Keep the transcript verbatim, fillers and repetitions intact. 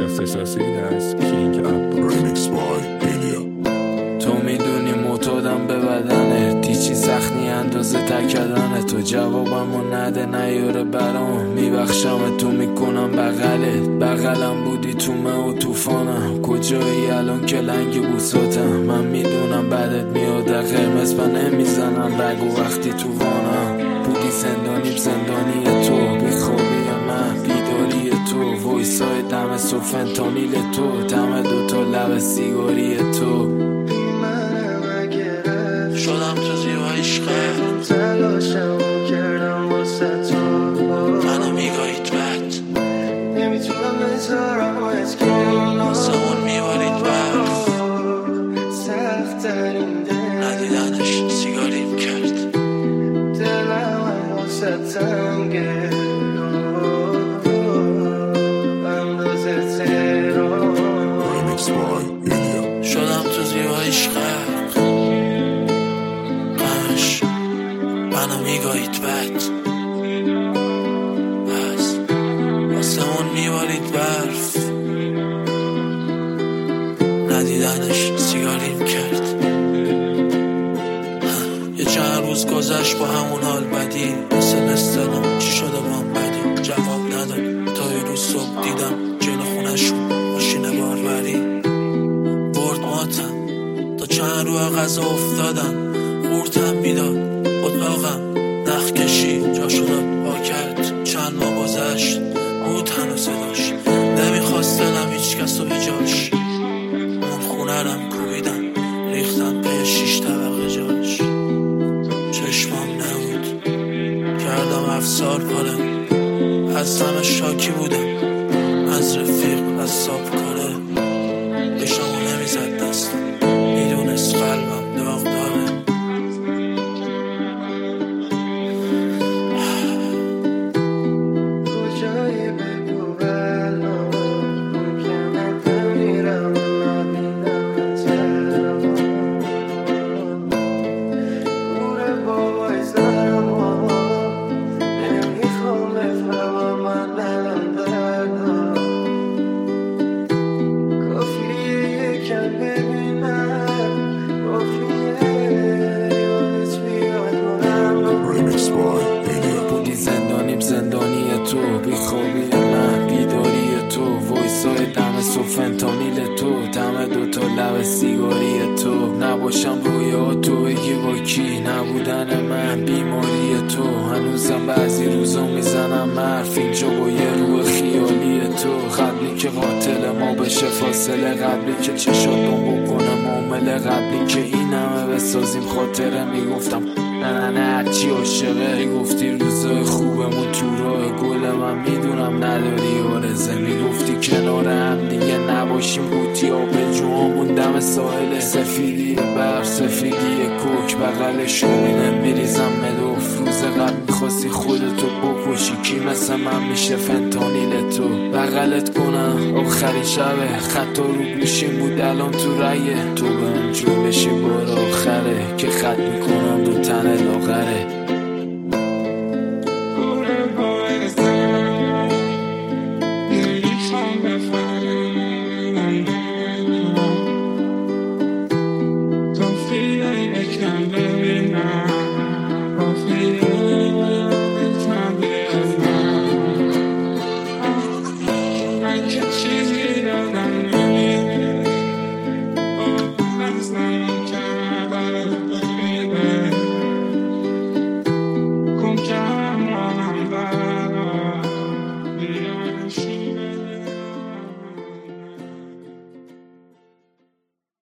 اختصاصی از کینگ اپ. Remix by Ilya. تو میدونی معتادم به بدنه، دیچی زخمی اندازه تکدنه. تو جوابمو نده نیاره برام، میبخشم تو میکنم بغلت. بغلم بودی تو مه و توفانم، کجایی الان که لنگ بوساتم. من میدونم بعدت میاد قرمز من نمیزنم رگو وقتی تو وانم. بودی زندانیم زندانی تو، بیخوابی من بیداری تو. وایسای دم صبح فنتانیل تو، دم دوتا لب سیگاری تو. شدم تو زیبا عشقت، تلاشم کردم واسه تو، منو میگاهید بد، نمیتونم بذارم اسکین واسه اون میبارید برف. سخت‌ترین دل ندیدنش سیگاریم کرد، دلم واسه تنگه اندازه تهران. Remix by Ilya. شدم تو زیبا عشقت، قمش منو میگاهید بد، بس واسه اون میبارید برف. ندیدنش سیگاریم کرد. یه چند روز گذشت با همون حال بدی، مثل نستنم چی شده با هم بدی. جواب نداد تا یه روز صبح دیدم جلو خونشون ماشین باربری. برد ماتم تا چند رو غذا افتادم، قورتم بیداد اتاقم نخ کشید جاشو داد ها کرد. چند ماه گذشت بود هنوز صداش، نمیخواست دلم هیچ کس و ایجاش. اون خونه رم کوبیدم ریختم پی شیش طبقه جاش. چشمام نبود کردم افسار پاره، از همه شاکی بودم از رفیق از ساب کاره. بشمو نمیزد دستم، میدونست قلبم داغ داره. کجایی بگو بلا، ممکنه بمیرم نبینم تهران. گوره بابای زرم ها، نمیخوام بفهمم من دلم دردم. کافیه یکم ببینم، کافیه یادت بیاد منم. Remix by Ilya. بودی زندانیم زندانی تو، بیخوابی من بیداری تو. وایسای دم صبح فنتانیل تو، دم دوتا لب سیگاری تو. نباشم رویا تو بگی با کی، نبودن من بیماری تو. هنوزم بعضی روزا میزنم حرف اینجا با یه روح خیالی تو. قبلی که قاتل ما بشه فاصله، قبلی که چشاتون بکنه معامله، قبلی که این همه بسازیم خاطره. میگفتم نه نه نه هرچی عاشقه، میگفتی روزای خوبمون تو راه گل من، میدونم نداری آرزه. میگفتی کنار هم دیگه نباشیم، قوطی آب جوامون دم ساحل. سفیدی برف سفیدی کوک بغلشو مینه میریزم مدوف. روز قبل میخواستی خودتو بکشی، کی مثل من میشه فنتانیل تو. بغلت کنم آخری شبه، خطا رو گوشیم بود الان تو رایه. تو به من جون بشی بار آخره، که خط میکنم رو تن لاغره.